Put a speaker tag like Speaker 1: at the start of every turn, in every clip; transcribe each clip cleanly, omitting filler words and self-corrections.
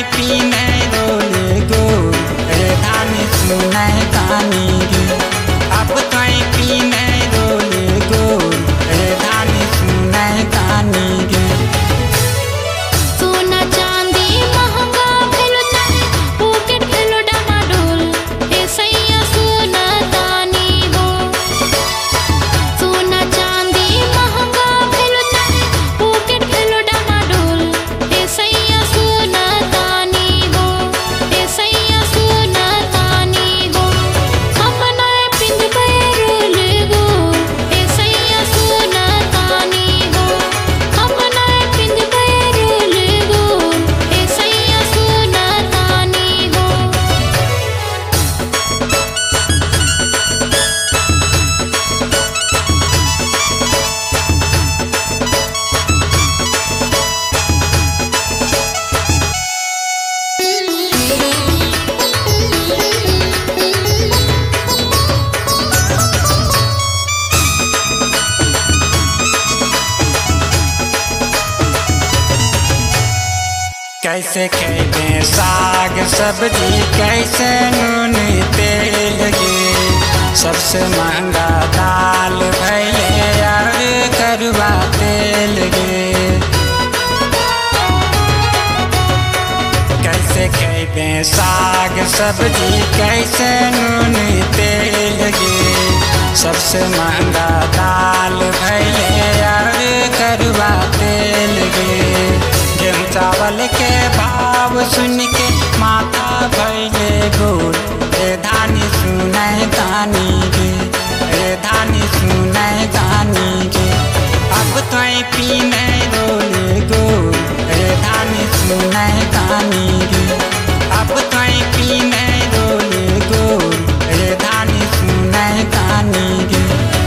Speaker 1: पीने रोले गो रे धानी सुने गानी गे। अब तो पीने रोले गो रे धानी सुने गानी गे।
Speaker 2: सोना चांदी महंगा भेलो चाहे पॉकेट भेलो डामाडोल ए सैया सोना दानी हो। सोना चांदी महंगा भेलो चाहे पॉकेट भेलो डामाडोल ए सैया सोना दानी हो। ए सैया सोना दानी हो। हम ना पिंद बैरोल गो ए सैया सोना दानी हो। हम ना पिंद बैरोल गो ए सैया सोना दानी हो।
Speaker 1: कैसे खेते साग सब्जी कैसे नून तेल गे। सबसे महंगा दाल भैले और करुआ तेल गे। कैसे खेते साग सब्जी कैसे नून तेल गे। सबसे महंगा दाल भैले और करुआ तेल गे। गेहूँ चावल के भाव सुन के माता भैले गोल रे धानी सुने गानी गे। रे धानी सुने गानी गे। अब तो पीने रोले गोल रे धानी सुने गानी गे। अब तो पीने रोले गोल रे धानी सुने गानी गे।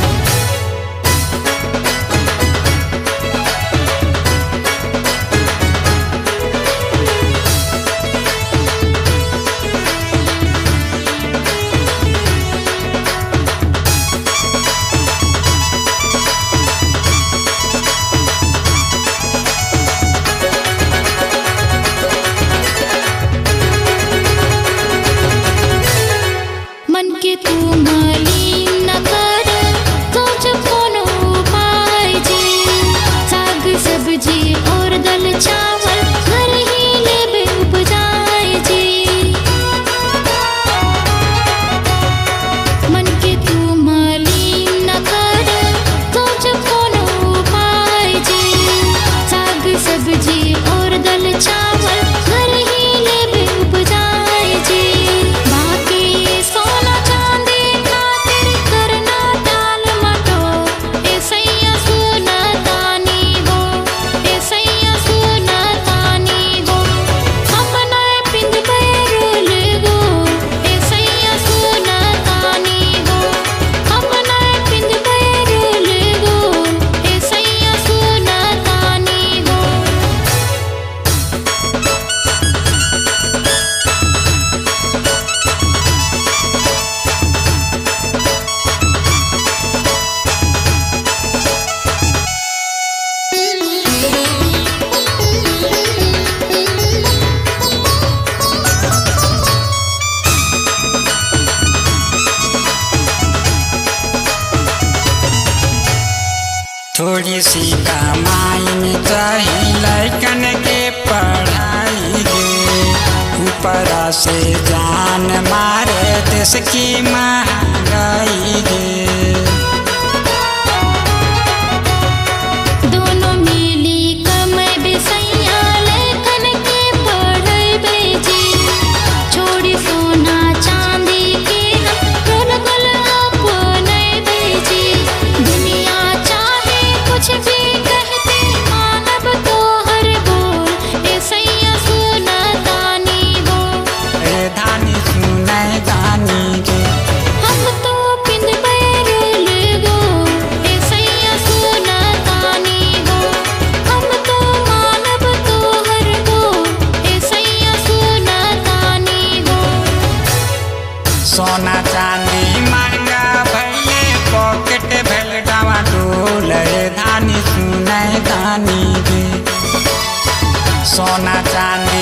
Speaker 2: मन के तू मलिन न कर सोच कोनो उपाय जे। साग सब्जी और दाल चावल घर ही लेबे उपजाए जे। मन के तू मलिन न कर सोच कोनो उपाय जे। साग सब्जी और दाल चावल घर ही लेबे उपजाए जे। बाकी सोना चांदी खातिर करना टाल मटो ए सैया सोना दानी हो। ए सैया सोना दानी हो। हम ना पिंद बैरोल गो ए सैया सोना दानी हो। हम ना पिंद बैरोल गो ए सैया सोना दानी हो।
Speaker 1: थोड़ी सी कमाई में चाही लैकन के पढ़ाई गे। ऊपरा से जान मारे देश की महंगाई गे।
Speaker 2: दोनों मिली कमाबे सैया लेखन के पढ़ाई जे। छोड़ी सोना चांदी के हम गोल गोल अपनाबे जे। दुनिया चाहे कुछ भी कहते मानब तो हर बोल ए सैया सोना दानी हो।
Speaker 1: रे धानी सुने गानी गे।
Speaker 2: हम तो पिंद बैरोल गो ए सैया सोना दानी हो। हम तो मानब तो हर बोल ए सैया सोना दानी हो।
Speaker 1: सोना चांदी महंगा भैले पॉकेट भेल डामाडोल रे धानी सुने गानी गे। सोना चांदी